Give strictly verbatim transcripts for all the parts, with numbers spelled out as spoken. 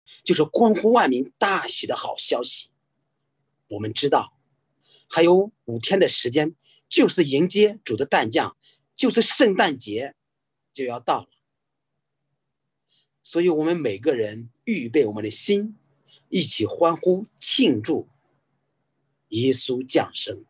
就是关乎万民大喜的好消息。我们知道还有五天的时间，就是迎接主的诞降，就是圣诞节就要到了。所以我们每个人预备我们的心，一起欢呼庆祝耶稣降生。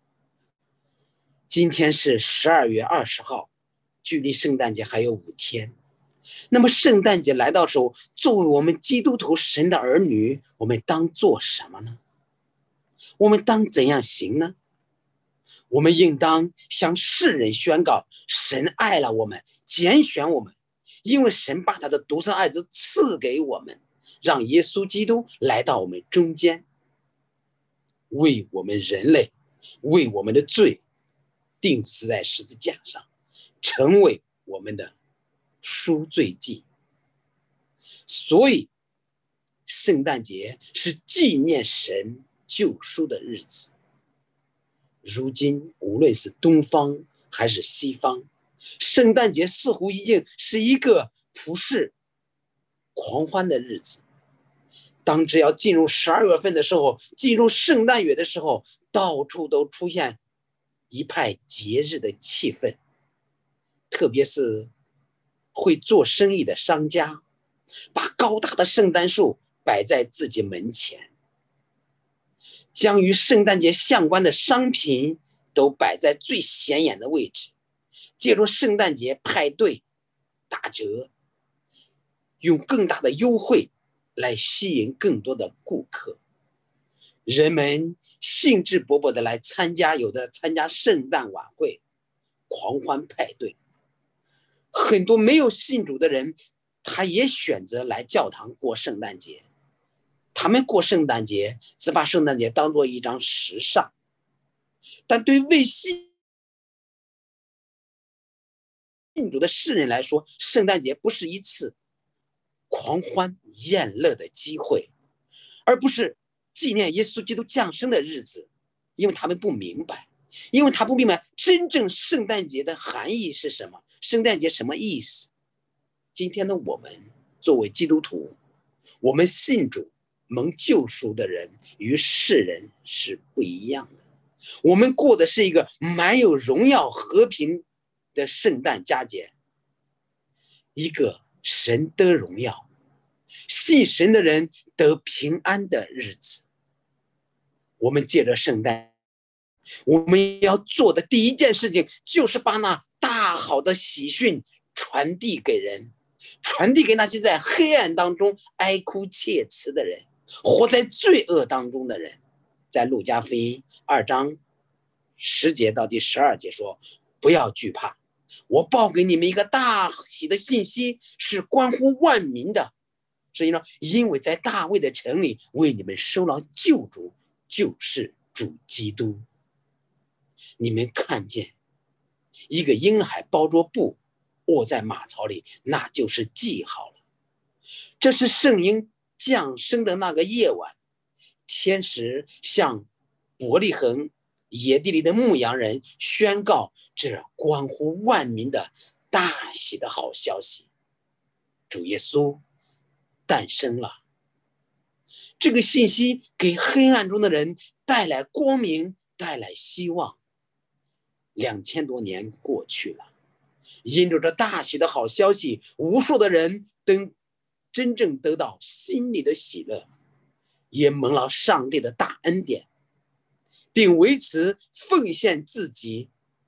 今天是十二月二十号，距离圣诞节还有五天。那么圣诞节来到时候，作为我们基督徒神的儿女，我们当做什么呢？我们当怎样行呢？我们应当向世人宣告，神爱了我们，拣选我们，因为神把他的独生爱子赐给我们，让耶稣基督来到我们中间，为我们人类，为我们的罪钉死在十字架上，成为我们的赎罪祭。所以圣诞节是纪念神救赎的日子。如今无论是东方还是西方，圣诞节似乎已经是一个普世狂欢的日子。当只要进入十二月份的时候，进入圣诞月的时候，到处都出现一派节日的气氛。特别是会做生意的商家，把高大的圣诞树摆在自己门前，将与圣诞节相关的商品都摆在最显眼的位置，借助圣诞节派对打折，用更大的优惠来吸引更多的顾客。人们兴致勃勃的来参加，有的参加圣诞晚会、狂欢派对。很多没有信主的人，他也选择来教堂过圣诞节。他们过圣诞节只把圣诞节当作一张时尚，但对未信主的世人来说，圣诞节不是一次狂欢宴乐的机会，而不是纪念耶稣基督降生的日子，因为他们不明白，因为他不明白真正圣诞节的含义是什么，圣诞节什么意思。今天的我们作为基督徒，我们信主蒙救赎的人与世人是不一样的。我们过的是一个满有荣耀和平的圣诞佳节，一个神得荣耀，信神的人得平安的日子。我们借着圣诞，我们要做的第一件事情就是把那大好的喜讯传递给人，传递给那些在黑暗当中哀哭切齿的人，活在罪恶当中的人。在路加福音二章十节到第十二节说，不要惧怕，我报给你们一个大喜的信息，是关乎万民的。所以呢，因为在大卫的城里为你们收了救主，就是主基督。你们看见一个婴孩包着布卧在马槽里，那就是记号了。这是圣婴降生的那个夜晚，天使向伯利恒野地里的牧羊人宣告这关乎万民的大喜的好消息，主耶稣诞生了。这个信息给黑暗中的人带来光明，带来希望。两千多年过去了，因着这大喜的好消息，无数的人等真正得到心里的喜乐，也蒙了上帝的大恩典，并为此奉献自己，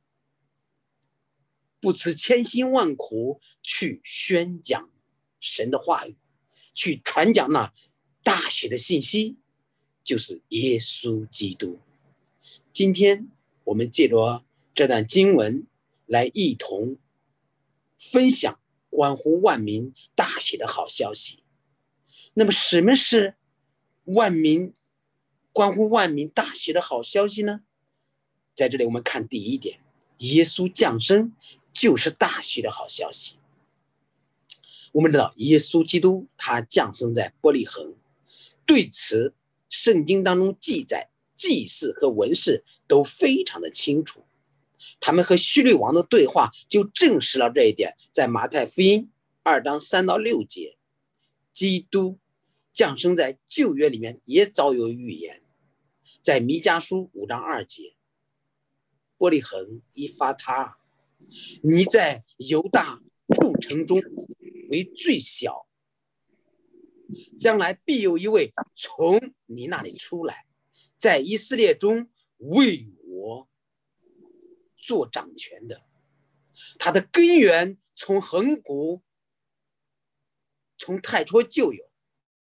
不辞千辛万苦去宣讲神的话语，去传讲那大喜的信息，就是耶稣基督。今天我们借着这段经文来一同分享关乎万民大喜的好消息。那么什么是万民关乎万民大喜的好消息呢？在这里我们看第一点，耶稣降生就是大喜的好消息。我们知道耶稣基督他降生在伯利恒，对此圣经当中记载祭司和文士都非常的清楚，他们和希律王的对话就证实了这一点。在马太福音二章三到六节，基督降生在旧约里面也早有预言，在弥迦书五章二节，伯利恒以法他，你在犹大众城中为最小，将来必有一位从你那里出来，在以色列中为我做掌权的。他的根源从恒古，从太初就有。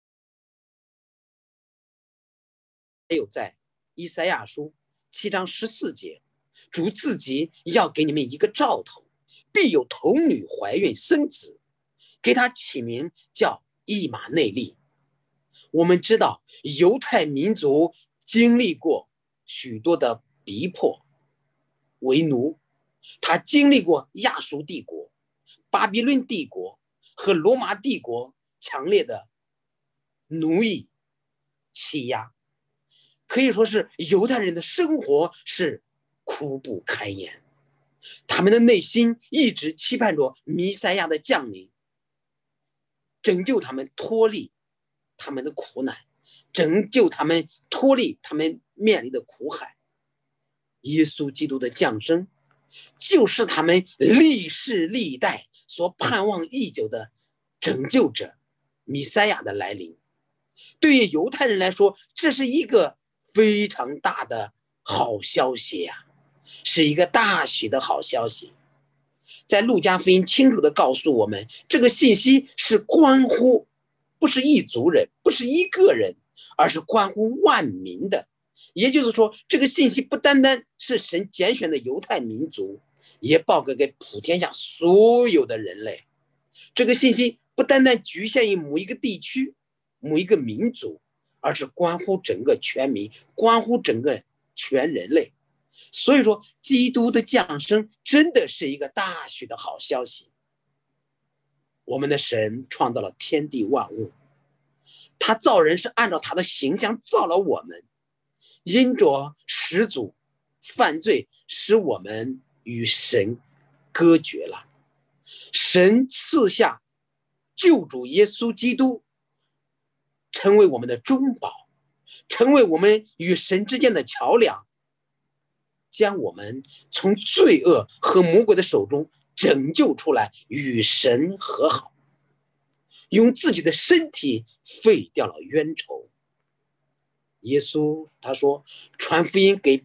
还有在以赛亚书七章十四节，主自己要给你们一个兆头，必有童女怀孕生子，给他起名叫以马内利。我们知道犹太民族经历过许多的逼迫，为奴，他经历过亚述帝国、巴比伦帝国和罗马帝国强烈的奴役欺压，可以说是犹太人的生活是苦不堪言。他们的内心一直期盼着弥赛亚的降临，拯救他们脱离他们的苦难，拯救他们脱离他们面临的苦海。耶稣基督的降生就是他们历世历代所盼望已久的拯救者弥赛亚的来临。对于犹太人来说，这是一个非常大的好消息呀、啊，是一个大喜的好消息。在路加福音清楚地告诉我们，这个信息是关乎不是一族人，不是一个人，而是关乎万民的。也就是说，这个信息不单单是神拣选的犹太民族，也报告给普天下所有的人类。这个信息不单单局限于某一个地区、某一个民族，而是关乎整个全民，关乎整个全人类。所以说，基督的降生真的是一个大喜的好消息。我们的神创造了天地万物，他造人是按照他的形象造了我们，因着始祖犯罪，使我们与神隔绝了。神赐下救主耶稣基督，成为我们的中保，成为我们与神之间的桥梁，将我们从罪恶和魔鬼的手中拯救出来，与神和好，用自己的身体废掉了冤仇。耶稣他说，传福音给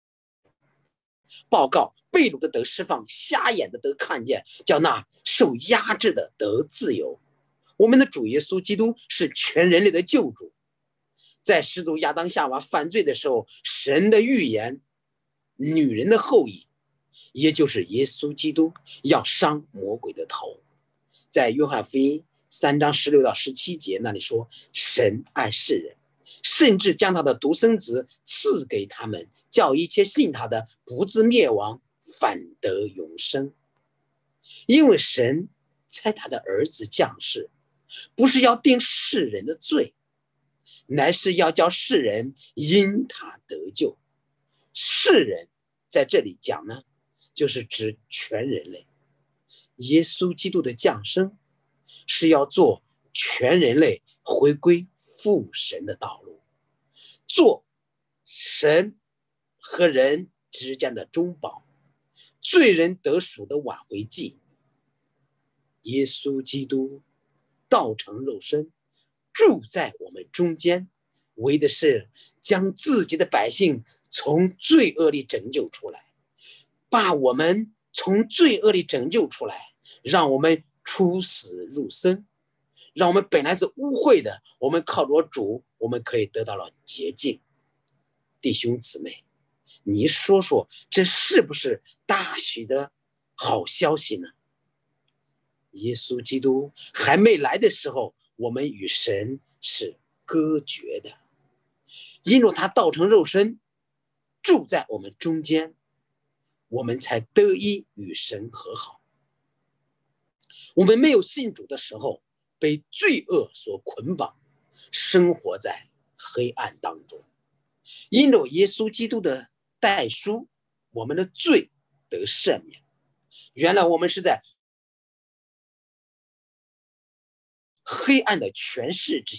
报告被掳的得释放，瞎眼的得看见，叫那受压制的得自由。我们的主耶稣基督是全人类的救主。在始祖亚当夏娃犯罪的时候，神的预言，女人的后裔，也就是耶稣基督要伤魔鬼的头。在约翰福音三章十六到十七节那里说，神爱世人，甚至将他的独生子赐给他们，叫一切信他的不至灭亡，反得永生。因为神差他的儿子降世，不是要定世人的罪，乃是要叫世人因他得救。世人在这里讲呢，就是指全人类。耶稣基督的降生是要做全人类回归父神的道路，做神和人之间的中保，罪人得赎的挽回祭。耶稣基督道成肉身，住在我们中间，为的是将自己的百姓从罪恶里拯救出来，把我们从罪恶里拯救出来，让我们出死入生，让我们本来是污秽的，我们靠着主，我们可以得到了洁净。弟兄姊妹，你说说，这是不是大喜的好消息呢？耶稣基督还没来的时候，我们与神是隔绝的，因为他道成肉身，住在我们中间，我们才得以与神和好。我们没有信主的时候，被罪恶所捆绑，生活在黑暗当中。因着耶稣基督的代赎，我们的罪得赦免。原来我们是在黑暗的权势之下，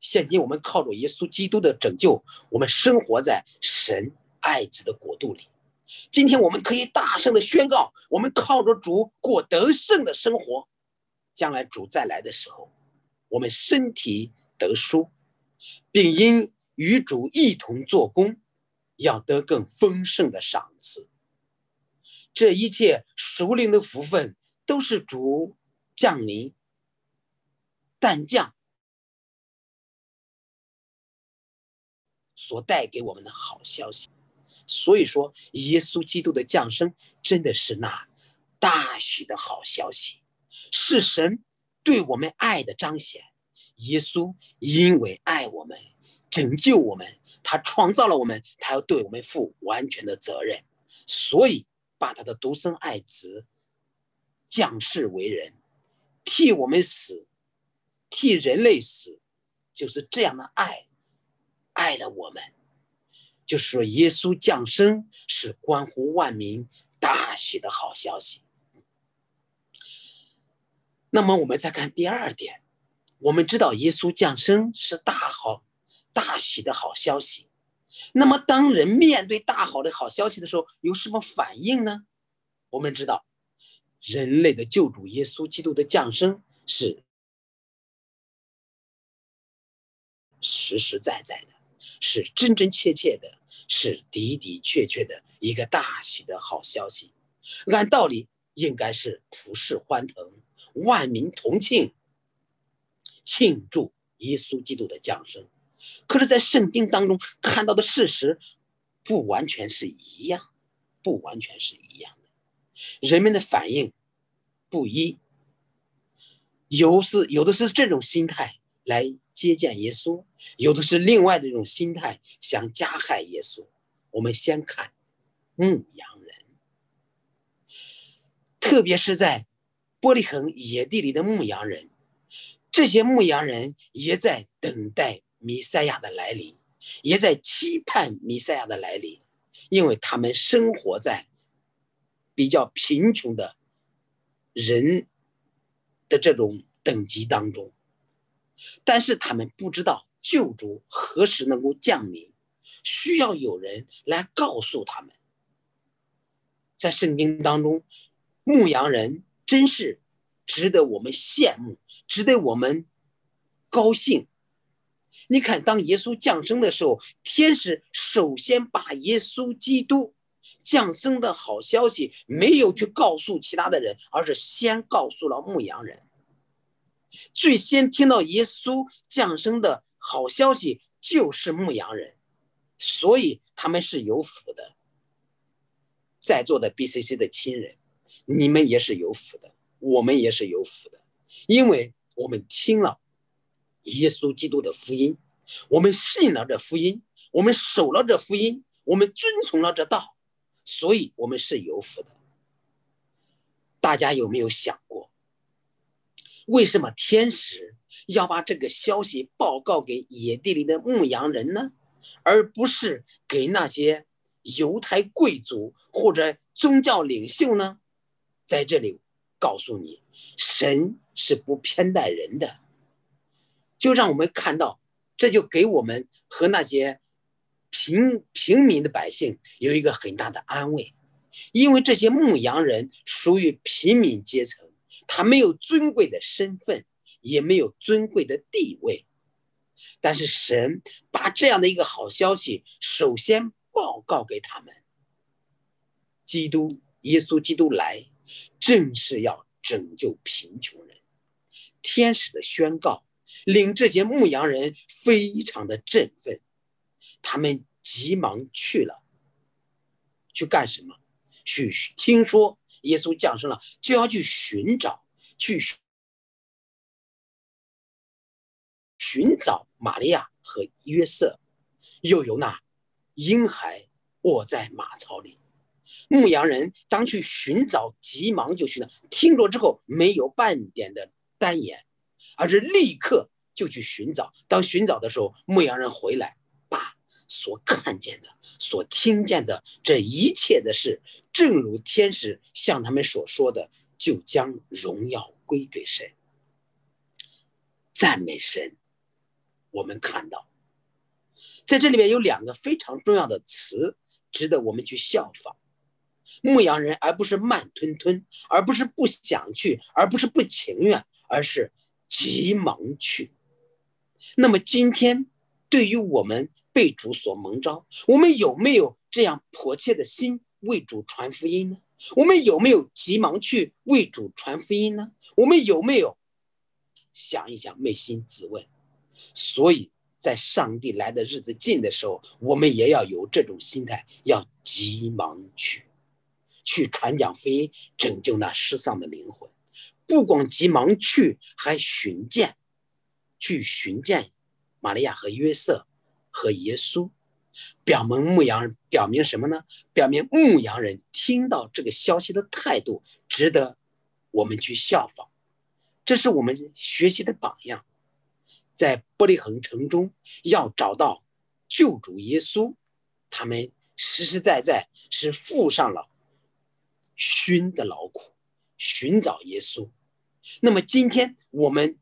现今我们靠着耶稣基督的拯救，我们生活在神爱子的国度里。今天我们可以大声的宣告，我们靠着主过得胜的生活。将来主再来的时候，我们身体得赎，并因与主一同做工，要得更丰盛的赏赐。这一切属灵的福分都是主降临淡降所带给我们的好消息。所以说，耶稣基督的降生真的是那大许的好消息，是神对我们爱的彰显。耶稣因为爱我们，拯救我们，他创造了我们，他要对我们负完全的责任，所以把他的独生爱子降世为人，替我们死，替人类死，就是这样的爱爱了我们。就是说，耶稣降生是关乎万民大喜的好消息。那么我们再看第二点，我们知道耶稣降生是大好大喜的好消息。那么当人面对大好的好消息的时候，有什么反应呢？我们知道，人类的救主耶稣基督的降生是实实在在的，是真真切切的，是的的确确的一个大喜的好消息。按道理应该是普世欢腾，万民同庆，庆祝耶稣基督的降生。可是在圣经当中看到的事实不完全是一样，不完全是一样的。人们的反应不一，有是有的是这种心态来接见耶稣，有的是另外的一种心态想加害耶稣。我们先看牧羊人，特别是在伯利恒野地里的牧羊人，这些牧羊人也在等待弥赛亚的来临，也在期盼弥赛亚的来临，因为他们生活在比较贫穷的人的这种等级当中，但是他们不知道救主何时能够降临，需要有人来告诉他们。在圣经当中，牧羊人真是值得我们羡慕，值得我们高兴。你看，当耶稣降生的时候，天使首先把耶稣基督降生的好消息没有去告诉其他的人，而是先告诉了牧羊人。最先听到耶稣降生的好消息就是牧羊人，所以他们是有福的。在座的 B C C 的亲人，你们也是有福的，我们也是有福的，因为我们听了耶稣基督的福音，我们信了这福音，我们守了这福音，我们遵从了这道，所以我们是有福的。大家有没有想过，为什么天使要把这个消息报告给野地里的牧羊人呢？而不是给那些犹太贵族或者宗教领袖呢？在这里告诉你，神是不偏待人的。就让我们看到，这就给我们和那些平平民的百姓有一个很大的安慰，因为这些牧羊人属于平民阶层，他没有尊贵的身份，也没有尊贵的地位，但是神把这样的一个好消息首先报告给他们。基督耶稣基督来正是要拯救贫穷人。天使的宣告令这些牧羊人非常的振奋，他们急忙去了，去干什么？去听说耶稣降生了，就要去寻找，去寻找玛利亚和约瑟，又有那婴孩卧在马槽里。牧羊人当去寻找，急忙就寻找，听着之后没有半点的单言，而是立刻就去寻找。当寻找的时候，牧羊人回来，把所看见的、所听见的这一切的事，正如天使向他们所说的，就将荣耀归给神。赞美神！ 我们看到，在这里面有两个非常重要的词值得我们去效仿。牧羊人而不是慢吞吞，而不是不想去，而不是不情愿，而是急忙去。那么今天对于我们被主所蒙召，我们有没有这样迫切的心为主传福音呢？我们有没有急忙去为主传福音呢？我们有没有想一想，扪心自问？所以在上帝来的日子近的时候，我们也要有这种心态，要急忙去去传讲福音，拯救那失丧的灵魂。不光急忙去，还寻见，去寻见玛利亚和约瑟和耶稣。表明牧羊人表明什么呢？表明牧羊人听到这个消息的态度值得我们去效仿，这是我们学习的榜样。在伯利恒城中要找到救主耶稣，他们实实在在是付上了寻的劳苦，寻找耶稣。那么今天我们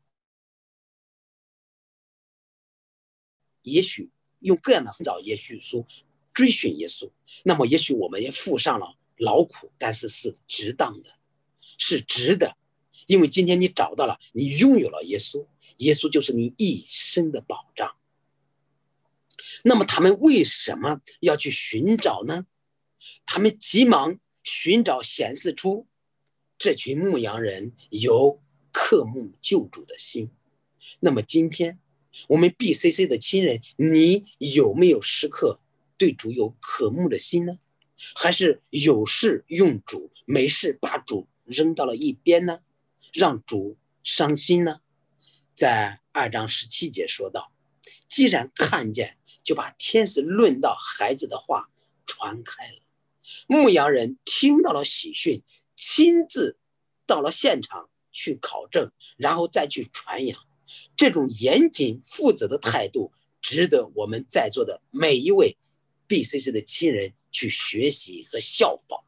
也许用各样的寻找耶稣，追寻耶稣，那么也许我们也付上了劳苦，但是是值当的，是值得。因为今天你找到了，你拥有了耶稣，耶稣就是你一生的保障。那么他们为什么要去寻找呢？他们急忙寻找，显示出这群牧羊人有渴慕救主的心。那么今天我们 B C C 的亲人，你有没有时刻对主有渴慕的心呢？还是有事用主，没事把主扔到了一边呢？让主伤心呢？在二章十七节说道，既然看见，就把天使论到孩子的话传开了。牧羊人听到了喜讯，亲自到了现场去考证，然后再去传扬。这种严谨负责的态度值得我们在座的每一位 B C C 的亲人去学习和效仿。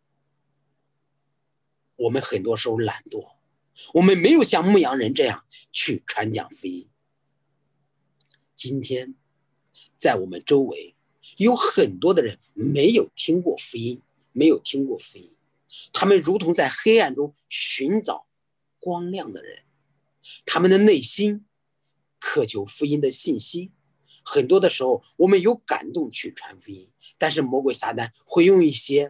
我们很多时候懒惰，我们没有像牧羊人这样去传讲福音。今天在我们周围有很多的人没有听过福音，没有听过福音，他们如同在黑暗中寻找光亮的人，他们的内心渴求福音的信息。很多的时候我们有感动去传福音，但是魔鬼撒旦会用一些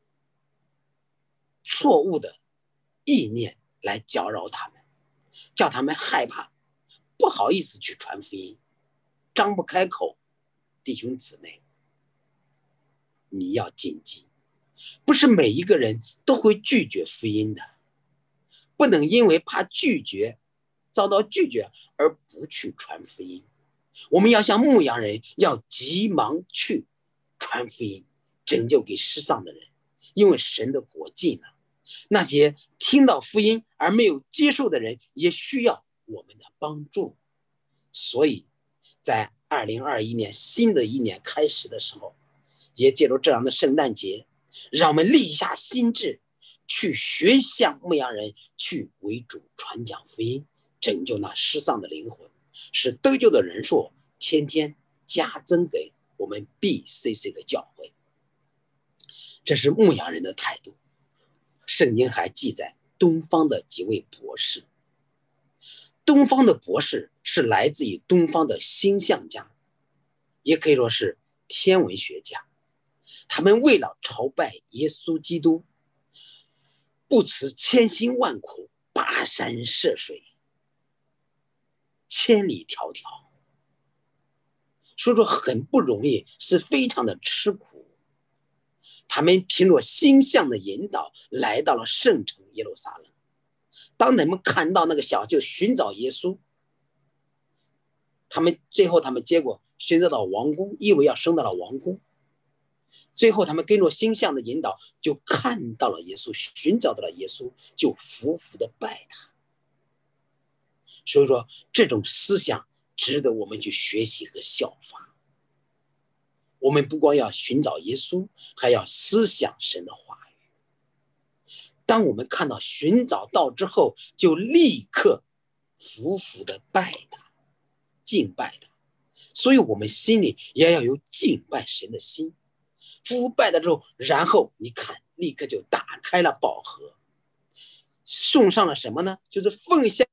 错误的意念来搅扰他们，叫他们害怕，不好意思去传福音，张不开口。弟兄姊妹，你要谨记，不是每一个人都会拒绝福音的，不能因为怕拒绝遭到拒绝而不去传福音。我们要像牧羊人，要急忙去传福音，拯救给失丧的人，因为神的国近了。那些听到福音而没有接受的人也需要我们的帮助。所以在二零二一年新的一年开始的时候，也借助这样的圣诞节，让我们立下心志，去学像牧羊人，去为主传讲福音，拯救那失丧的灵魂，使得救的人数天天加增给我们 B C C 的教会。这是牧羊人的态度。圣经还记载东方的几位博士，东方的博士是来自于东方的星象家，也可以说是天文学家。他们为了朝拜耶稣基督，不辞千辛万苦，跋山涉水，千里迢迢，说说很不容易，是非常的吃苦。他们凭着星象的引导来到了圣城耶路撒冷。当他们看到那个小就寻找耶稣，他们最后他们结果寻找到王宫，以为要升到了王宫。最后他们跟着星象的引导，就看到了耶稣，寻找到了耶稣，就服服的拜他。所以说这种思想值得我们去学习和效法。我们不光要寻找耶稣，还要思想神的话语。当我们看到寻找到之后，就立刻服服的拜他， 敬拜的，所以我们心里也要有敬拜神的心。腐败的之后，然后你看，立刻就打开了宝盒，送上了什么呢？就是奉献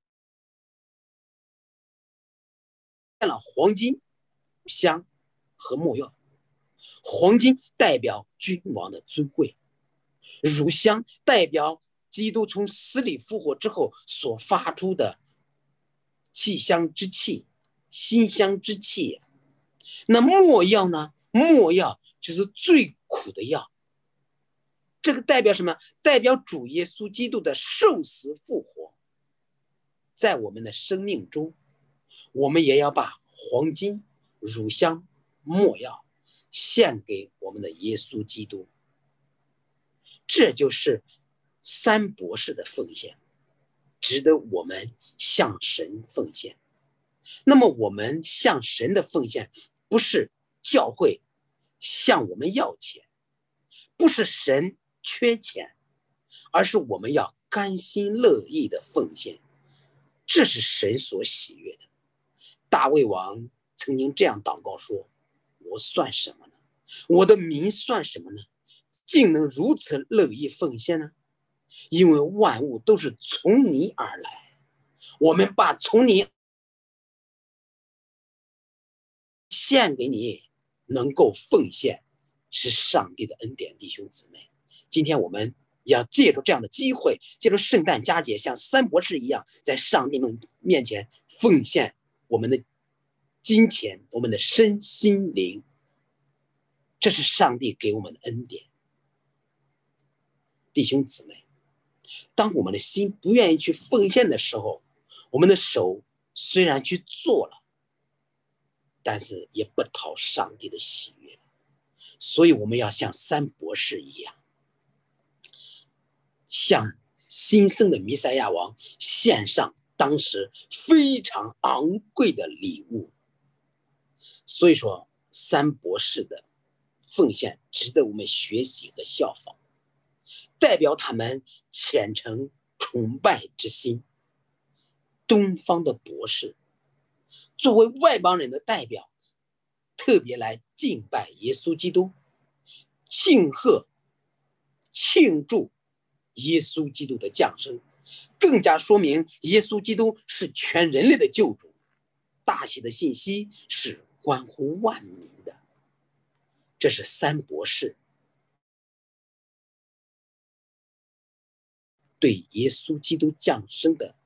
了黄金、香和没药。黄金代表君王的尊贵，乳香代表基督从死里复活之后所发出的气香之气、馨香之气。那没药呢？没药就是最苦的药。这个代表什么？代表主耶稣基督的受死复活。在我们的生命中，我们也要把黄金、乳香、没药献给我们的耶稣基督。这就是三博士的奉献，值得我们向神奉献。那么我们向神的奉献，不是教会向我们要钱，不是神缺钱，而是我们要甘心乐意的奉献，这是神所喜悦的。大卫王曾经这样祷告说：我算什么呢？我的民算什么呢？竟能如此乐意奉献呢？因为万物都是从你而来，我们把从你献给你，能够奉献，是上帝的恩典。弟兄姊妹，今天我们要借助这样的机会，借助圣诞佳节，像三博士一样，在上帝们面前奉献我们的金钱、我们的身心灵，这是上帝给我们的恩典。弟兄姊妹，当我们的心不愿意去奉献的时候，我们的手虽然去做了，但是也不讨上帝的喜悦。所以我们要像三博士一样，向新生的弥赛亚王献上当时非常昂贵的礼物。所以说，三博士的奉献值得我们学习和效仿，代表他们虔诚崇拜之心。东方的博士作为外邦人的代表，特别来敬拜耶稣基督，庆贺庆祝耶稣基督的降生，更加说明耶稣基督是全人类的救主。大喜的信息是关乎万民的。这是三博士对耶稣基督降生的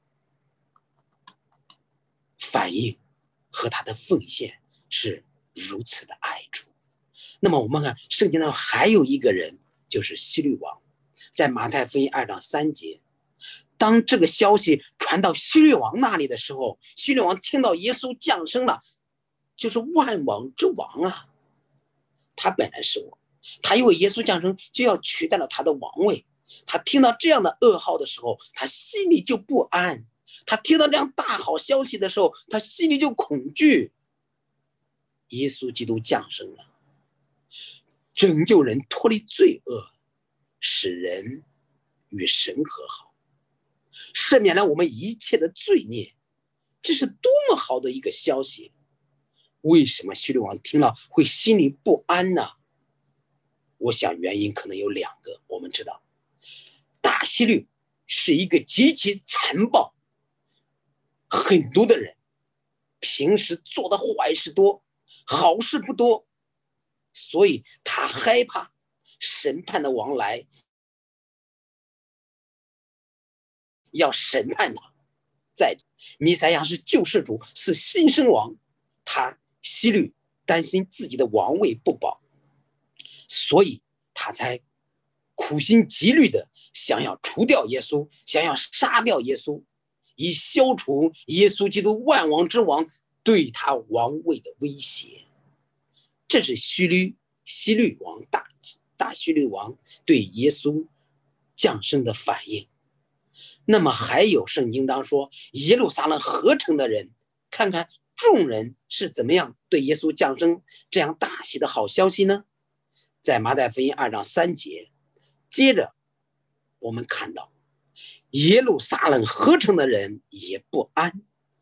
反应和他的奉献是如此的爱主。那么我们看圣经上还有一个人，就是希律王。在马太福音二章三节，当这个消息传到希律王那里的时候，希律王听到耶稣降生了，就是万王之王啊。他本来是王，他因为耶稣降生就要取代了他的王位。他听到这样的噩耗的时候，他心里就不安。他听到这样大好消息的时候，他心里就恐惧。耶稣基督降生了，拯救人脱离罪恶，使人与神和好，赦免了我们一切的罪孽。这是多么好的一个消息！为什么希律王听了会心里不安呢？我想原因可能有两个。我们知道，大希律是一个极其残暴、狠毒的人，平时做的坏事多，好事不多，所以他害怕审判的王来，要审判他。在弥赛亚是救世主，是新生王，他希律担心自己的王位不保，所以他才苦心积虑的想要除掉耶稣，想要杀掉耶稣，以消除耶稣基督万王之王对他王位的威胁。这是希律希律王大大希律王对耶稣降生的反应。那么还有圣经当说，耶路撒冷合城的人，看看众人是怎么样对耶稣降生这样大喜的好消息呢？在马太福音二章三节，接着我们看到耶路撒冷合城的人也不安，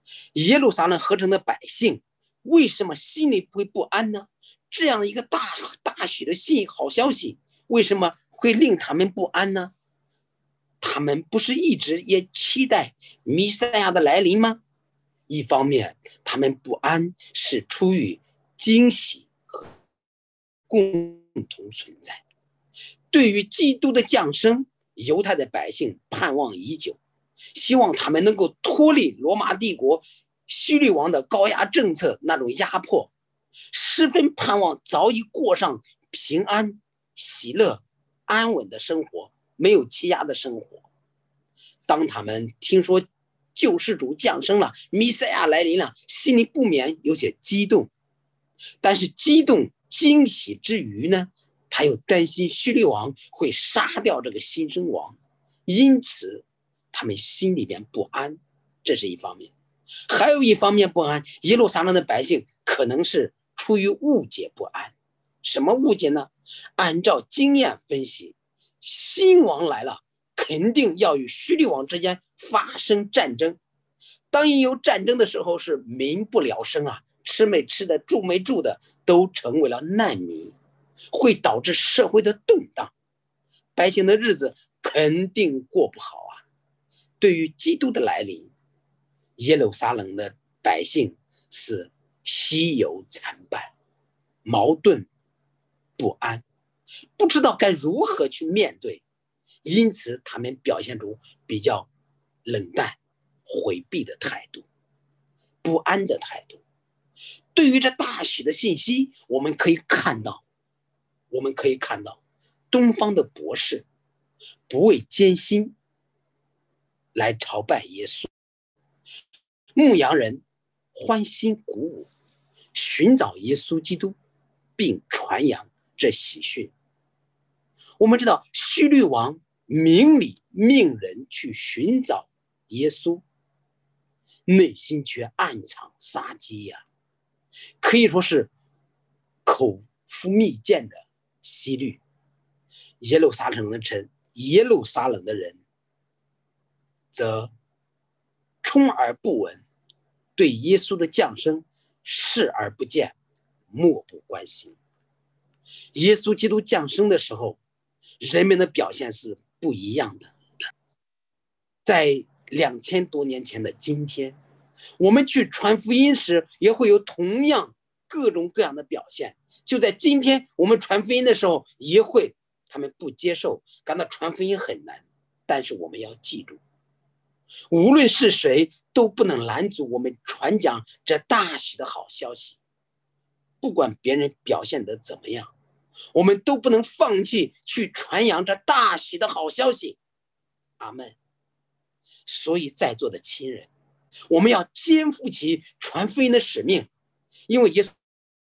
耶路撒冷合成的百姓为什么心里会不安呢？这样一个大大许的信好消息，为什么会令他们不安呢？他们不是一直也期待弥赛亚的来临吗？一方面，他们不安是出于惊喜和共同存在。对于基督的降生，犹太的百姓盼望已久，希望他们能够脱离罗马帝国希律王的高压政策那种压迫，十分盼望早已过上平安、喜乐、安稳的生活，没有欺压的生活。当他们听说救世主降生了，弥赛亚来临了，心里不免有些激动。但是激动惊喜之余呢，他又担心希律王会杀掉这个新生王，因此他们心里边不安，这是一方面。还有一方面不安，耶路撒冷的百姓可能是出于误解不安。什么误解呢？按照经验分析，新王来了，肯定要与希律王之间发生战争。当一有战争的时候，是民不聊生啊，吃没吃的，住没住的，都成为了难民，会导致社会的动荡，百姓的日子肯定过不好啊。对于基督的来临，耶路撒冷的百姓是喜忧参半，矛盾不安，不知道该如何去面对，因此他们表现出比较冷淡、回避的态度，不安的态度。对于这大喜的信息，我们可以看到，我们可以看到，东方的博士不畏艰辛来朝拜耶稣，牧羊人欢欣鼓舞，寻找耶稣基督，并传扬这喜讯。我们知道，希律王明里命人去寻找耶稣，内心却暗藏杀机呀、啊，可以说是口腹蜜饯的希律。耶路撒冷的城，耶路撒冷的人，则充耳不闻，对耶稣的降生视而不见，漠不关心。耶稣基督降生的时候，人们的表现是不一样的。在两千多年前的今天，我们去传福音时，也会有同样各种各样的表现。就在今天，我们传福音的时候，也会他们不接受，感到传福音很难。但是我们要记住，无论是谁都不能拦阻我们传讲这大喜的好消息。不管别人表现得怎么样，我们都不能放弃去传扬这大喜的好消息。阿们。所以在座的亲人，我们要肩负起传福音的使命，因为耶稣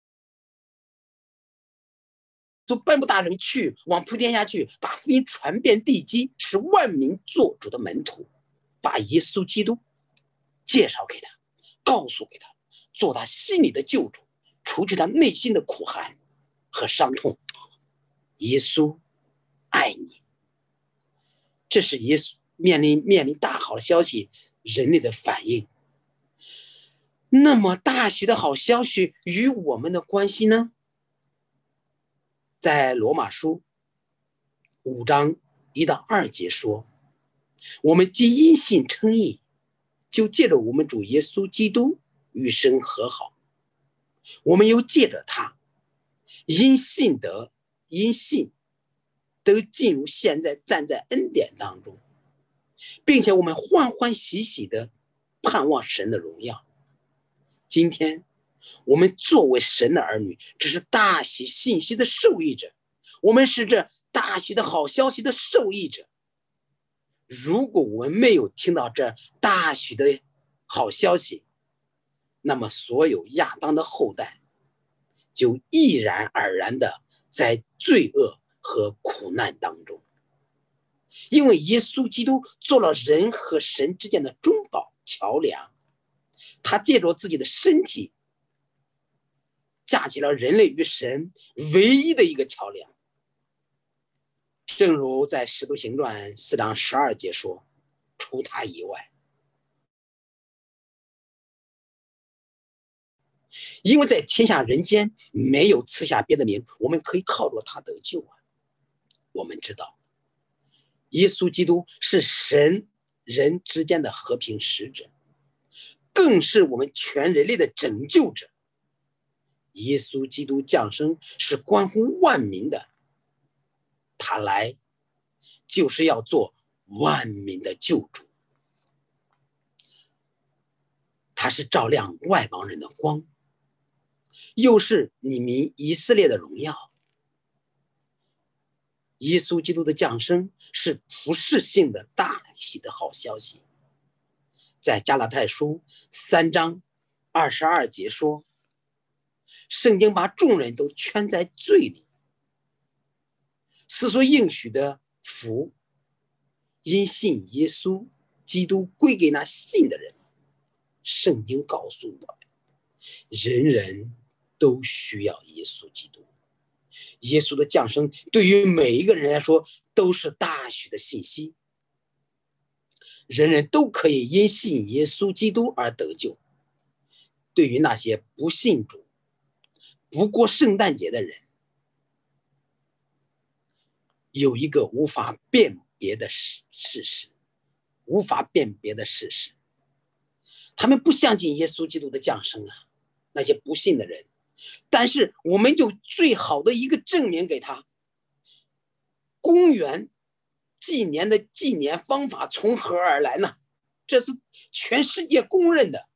就颁布大人去往普天下去，把福音传遍地基，使万民做主的门徒，把耶稣基督介绍给他，告诉给他，做他心里的救主，除去他内心的苦寒和伤痛。耶稣爱你，这是耶稣面临面临大好消息人类的反应。那么大喜的好消息与我们的关系呢？在罗马书五章一到二节说，我们既因信称义，就借着我们主耶稣基督与神和好。我们又借着他因信得因信得进入现在站在恩典当中，并且我们欢欢喜喜的盼望神的荣耀。今天我们作为神的儿女，只是大喜信息的受益者，我们是这大喜的好消息的受益者。如果我们没有听到这大喜的好消息，那么所有亚当的后代就毅然而然的在罪恶和苦难当中。因为耶稣基督做了人和神之间的中保桥梁，他借着自己的身体架起了人类与神唯一的一个桥梁。正如在使徒行传四章十二节说，除他以外因为在天下人间没有赐下别的名，我们可以靠着他得救啊。我们知道耶稣基督是神人之间的和平使者，更是我们全人类的拯救者。耶稣基督降生是关乎万民的，他来就是要做万民的救主，他是照亮外邦人的光，又是你民以色列的荣耀。耶稣基督的降生是普世性的大喜的好消息。在加拉太书三章二十二节说，圣经把众人都圈在罪里，是所应许的福，因信耶稣基督归给那信的人。圣经告诉我们，人人都需要耶稣基督。耶稣的降生对于每一个人来说都是大喜的信息，人人都可以因信耶稣基督而得救。对于那些不信主、不过圣诞节的人，有一个无法辨别的事实，无法辨别的事实，他们不相信耶稣基督的降生啊，那些不信的人。但是我们就最好的一个证明给他。公元纪年的纪年方法从何而来呢？这是全世界公认的，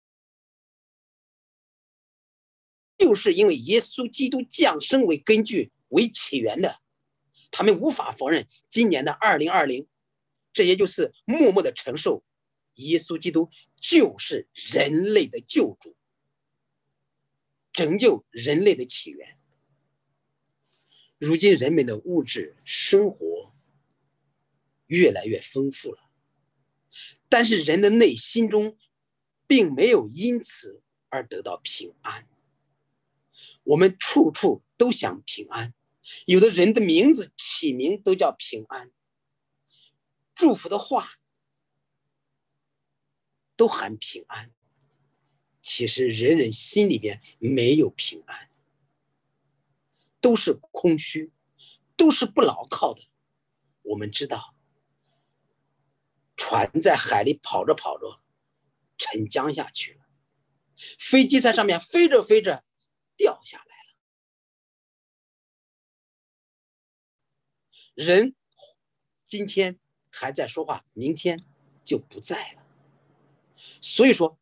就是因为耶稣基督降生为根据为起源的。他们无法否认今年的二零二零，这也就是默默的承受耶稣基督就是人类的救主，拯救人类的起源。如今人们的物质生活越来越丰富了，但是人的内心中并没有因此而得到平安。我们处处都想平安，有的人的名字起名都叫平安，祝福的话都喊平安，其实人人心里边没有平安，都是空虚，都是不牢靠的。我们知道，船在海里跑着跑着沉江下去了，飞机在上面飞着飞着掉下来了。人今天还在说话，明天就不在了。所以说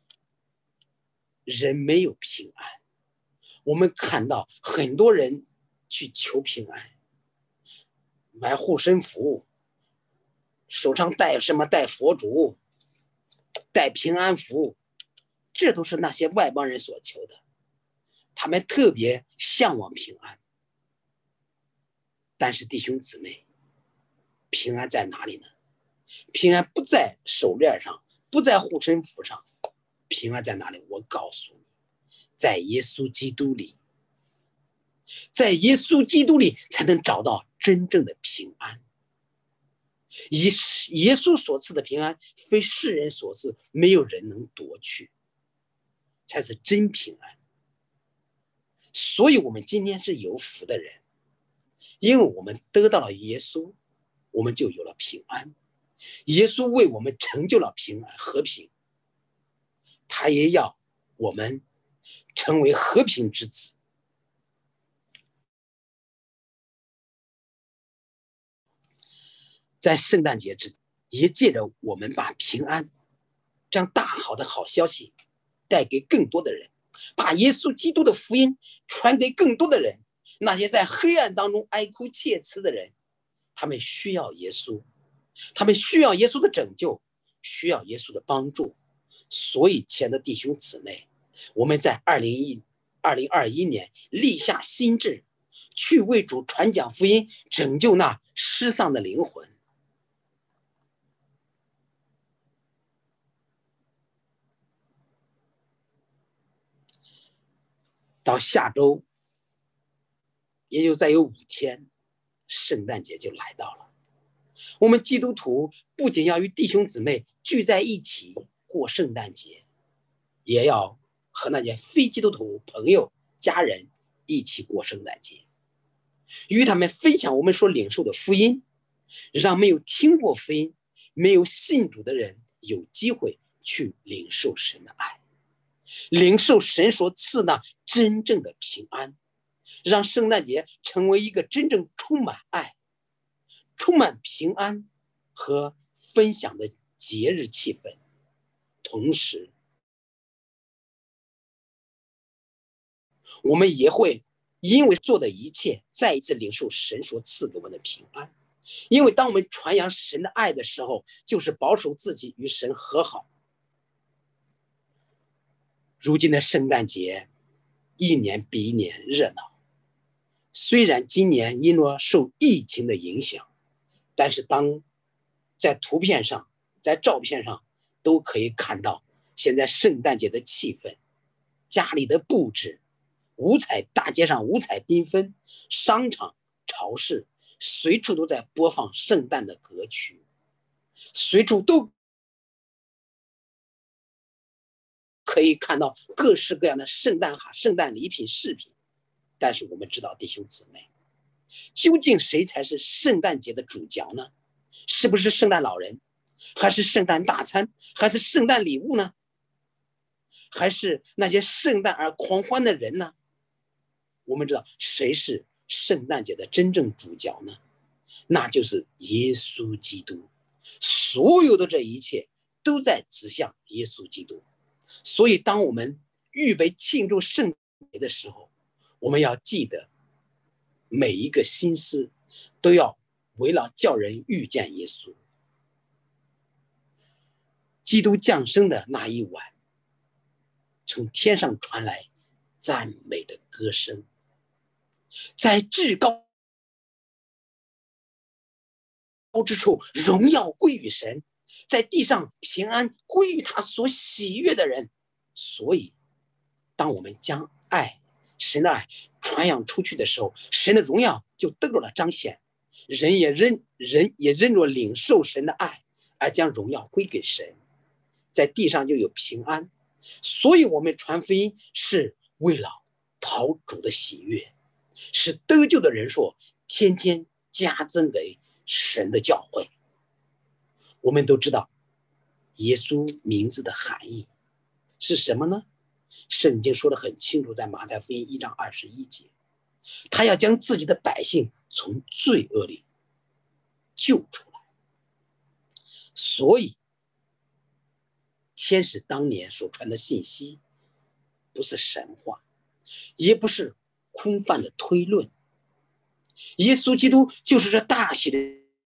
人没有平安。我们看到很多人去求平安，买护身符，手上戴什么戴佛珠，戴平安符，这都是那些外邦人所求的，他们特别向往平安。但是弟兄姊妹，平安在哪里呢？平安不在手链上，不在护身符上，平安在哪里？我告诉你，在耶稣基督里，在耶稣基督里才能找到真正的平安。耶稣所赐的平安非世人所赐，没有人能夺去，才是真平安。所以我们今天是有福的人，因为我们得到了耶稣，我们就有了平安。耶稣为我们成就了平安和平，他也要我们成为和平之子。在圣诞节之也借着我们把平安这样大好的好消息带给更多的人，把耶稣基督的福音传给更多的人。那些在黑暗当中哀哭切齿的人，他们需要耶稣，他们需要耶稣的拯救，需要耶稣的帮助。所以亲爱的弟兄姊妹，我们在二零二一年立下心志，去为主传讲福音，拯救那失丧的灵魂。到下周，也就再有五天，圣诞节就来到了。我们基督徒不仅要与弟兄姊妹聚在一起过圣诞节，也要和那些非基督徒朋友、家人一起过圣诞节，与他们分享我们所领受的福音，让没有听过福音、没有信主的人有机会去领受神的爱，领受神所赐那真正的平安，让圣诞节成为一个真正充满爱、充满平安和分享的节日气氛。同时，我们也会因为做的一切，再一次领受神所赐给我们的平安。因为当我们传扬神的爱的时候，就是保守自己与神和好。如今的圣诞节一年比一年热闹，虽然今年因为受疫情的影响，但是当在图片上、在照片上都可以看到现在圣诞节的气氛，家里的布置，五彩大街上五彩缤纷，商场、超市随处都在播放圣诞的歌曲，随处都可以看到各式各样的圣诞卡、圣诞礼品、饰品。但是我们知道，弟兄姊妹，究竟谁才是圣诞节的主角呢？是不是圣诞老人，还是圣诞大餐，还是圣诞礼物呢？还是那些圣诞而狂欢的人呢？我们知道谁是圣诞节的真正主角呢？那就是耶稣基督。所有的这一切都在指向耶稣基督。所以当我们预备庆祝圣诞节的时候，我们要记得每一个心思都要围绕叫人遇见耶稣。基督降生的那一晚，从天上传来赞美的歌声，在至高之处荣耀归于神，在地上平安归于他所喜悦的人。所以当我们将爱神的爱传扬出去的时候，神的荣耀就得到了彰显，人也认人也认着领受神的爱，而将荣耀归给神，在地上就有平安。所以我们传福音是为了讨主的喜悦，使得救的人数天天加增给神的教会。我们都知道耶稣名字的含义是什么呢？圣经说得很清楚，在马太福音一章二十一节，他要将自己的百姓从罪恶里救出来。所以天使当年所传的信息不是神话，也不是空泛的推论，耶稣基督就是这大喜的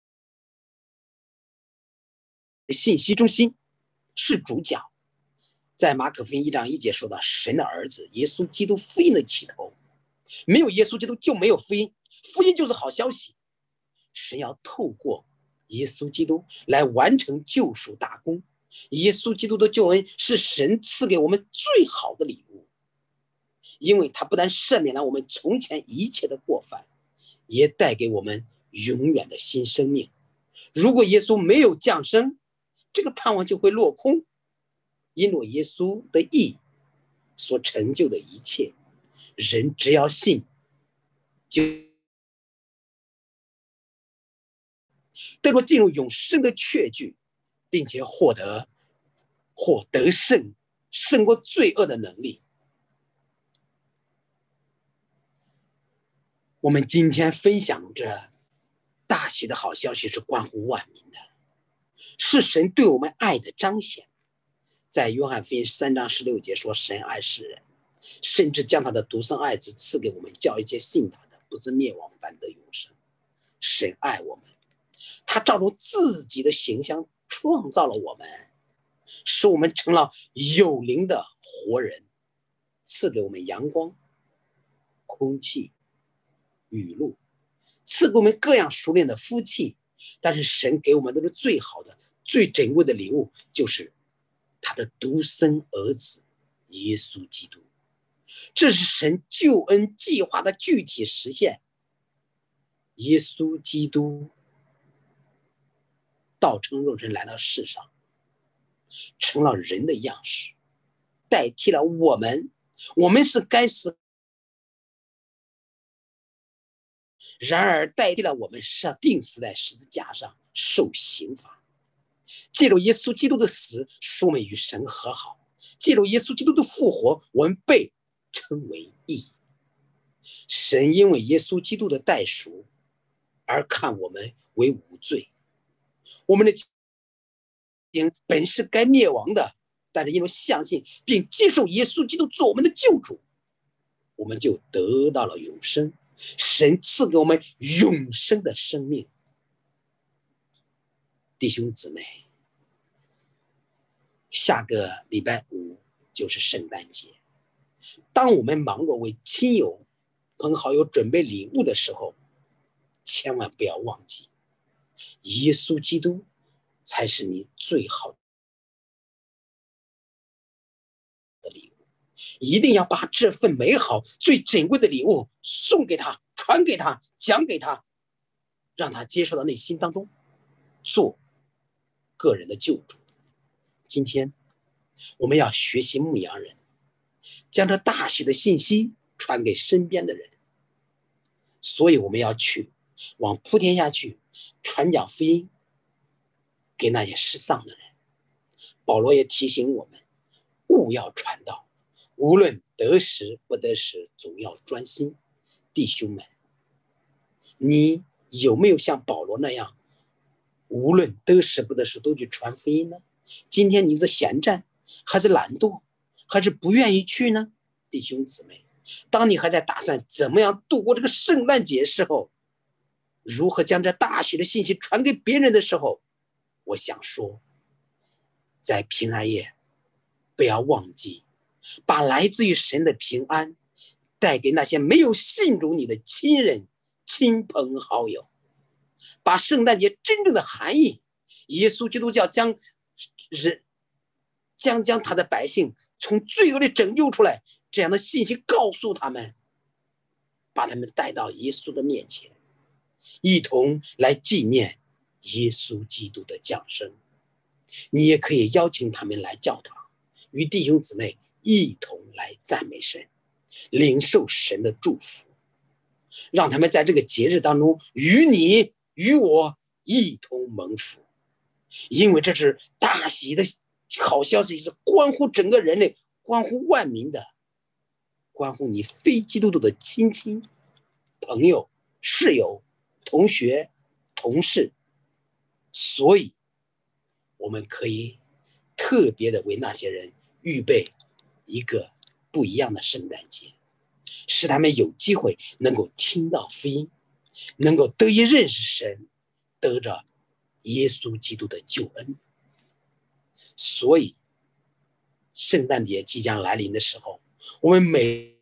信息中心，是主角。在马可福音一章一节说到，神的儿子耶稣基督福音的起头，没有耶稣基督就没有福音，福音就是好消息。神要透过耶稣基督来完成救赎大功，耶稣基督的救恩是神赐给我们最好的礼物，因为他不但赦免了我们从前一切的过犯，也带给我们永远的新生命。如果耶稣没有降生，这个盼望就会落空。因为耶稣的义所成就的一切，人只要信，就得着进入永生的确据，并且获得获得胜胜过罪恶的能力。我们今天分享着大喜的好消息，是关乎万民的，是神对我们爱的彰显。在约翰福音三章十六节说，神爱世人，甚至将他的独生爱子赐给我们，叫一切信他的不至灭亡，反得永生。神爱我们，他照着自己的形象创造了我们，使我们成了有灵的活人，赐给我们阳光、空气、雨露，赐给我们各样熟练的福气。但是神给我们都是最好的、最珍贵的礼物，就是他的独生儿子耶稣基督。这是神救恩计划的具体实现。耶稣基督道成肉身来到世上，成了人的样式， 代替了我们，我们是该死，然而代替了我们是钉死在十字架上受刑罚。借着耶稣基督的死，使我们与神和好；借着耶稣基督的复活，我们被称为义。神因为耶稣基督的代赎而看我们为无罪。我们的经本是该灭亡的，但是因为相信并接受耶稣基督做我们的救主，我们就得到了永生。神赐给我们永生的生命。弟兄姊妹，下个礼拜五就是圣诞节。当我们忙碌为亲友朋好友准备礼物的时候，千万不要忘记，耶稣基督才是你最好的礼物。一定要把这份美好最珍贵的礼物送给他，传给他，讲给他，让他接受到内心当中，做个人的救主。今天我们要学习牧羊人，将这大喜的信息传给身边的人。所以我们要去往普天下去，传讲福音给那些失丧的人。保罗也提醒我们，务要传道，无论得时不得时，总要专心。弟兄们，你有没有像保罗那样，无论得时不得时都去传福音呢？今天你是闲战，还是懒惰，还是不愿意去呢？弟兄姊妹，当你还在打算怎么样度过这个圣诞节时候，如何将这大喜的信息传给别人的时候，我想说，在平安夜不要忘记把来自于神的平安带给那些没有信主你的亲人、亲朋好友。把圣诞节真正的含义，耶稣基督教将人将将他的百姓从罪恶里拯救出来，这样的信息告诉他们，把他们带到耶稣的面前，一同来纪念耶稣基督的降生。你也可以邀请他们来教堂，与弟兄姊妹一同来赞美神，领受神的祝福，让他们在这个节日当中与你与我一同蒙福。因为这是大喜的好消息，是关乎整个人类，关乎万民的，关乎你非基督徒的亲戚、朋友、室友、同学、同事。所以我们可以特别的为那些人预备一个不一样的圣诞节，使他们有机会能够听到福音，能够得以认识神，得着耶稣基督的救恩。所以圣诞节即将来临的时候，我们每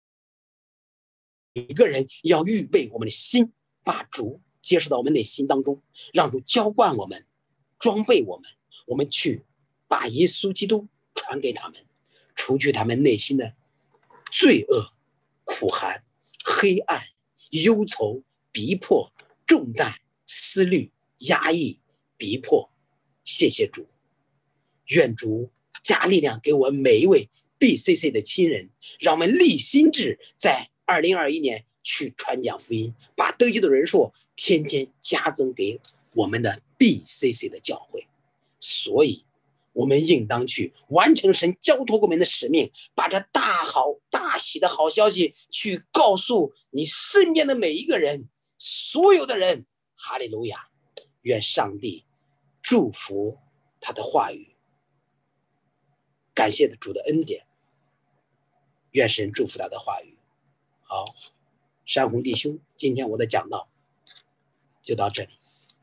一个人要预备我们的心，把主接受到我们内心当中，让主浇灌我们，装备我们，我们去把耶稣基督传给他们，除去他们内心的罪恶、苦寒、黑暗、忧愁、逼迫、重担、思虑、压抑、逼迫。谢谢主，愿主加力量给我们每一位 B C C 的亲人，让我们立心志，在二零二一年去传讲福音，把得救的人数天天加增给我们的 B C C 的教会。所以我们应当去完成神交托给我们的使命，把这大好大喜的好消息去告诉你身边的每一个人，所有的人。哈利路亚！愿上帝祝福他的话语，感谢主的恩典，愿神祝福他的话语。好，山洪弟兄，今天我的讲道就到这里。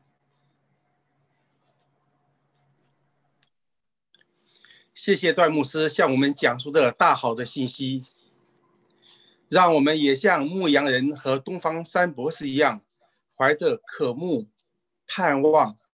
谢谢段牧师向我们讲述的大好的信息，让我们也像牧羊人和东方三博士一样，怀着渴慕、盼望